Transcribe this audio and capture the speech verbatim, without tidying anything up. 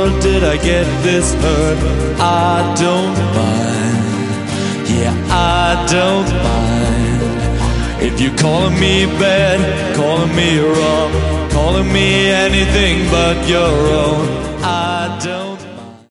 world did I get this hurt? I don't mind, yeah, I don't mind. If you're calling me bad, calling me wrong, calling me anything but your own, I don't